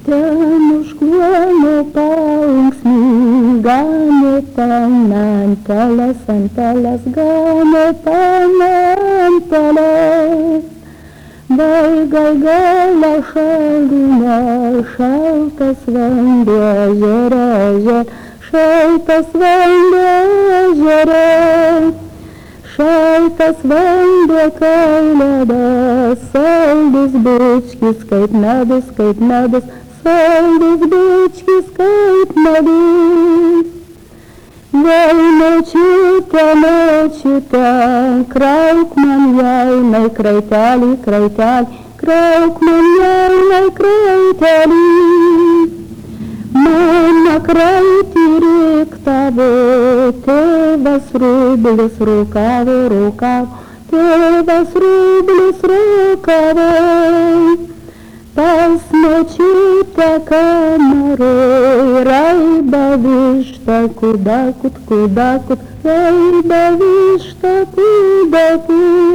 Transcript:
Ten už kluono paunksmingame pananteles gane pananteles. Gal šaldyne šaltas vanduo ežere, šaltas vanduo ežere. Šaltas vanduo kailėdas, saldus bučkis kaip medus, saldus bučkis kaip medus. Jei močiute, krauk man jaunai kraitelį, krauk man jaunai kraitelį. Mano kraitį riktavo, tėvas rublis rūkavo, tėvas rublis rūkavo. Pas močiutę kameroj raiba višta, kudakut, raiba višta, kudakut.